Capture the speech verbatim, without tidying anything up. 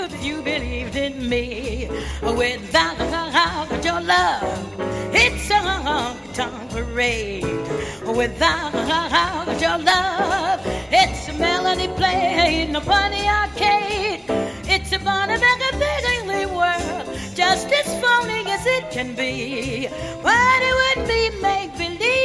if you believed in me. Without your love, it's a honky-tonk parade. Without your love, it's a melody played upon the arcade. It's a bonny, big, big world, just as phony as it can be. But it would be make-believe.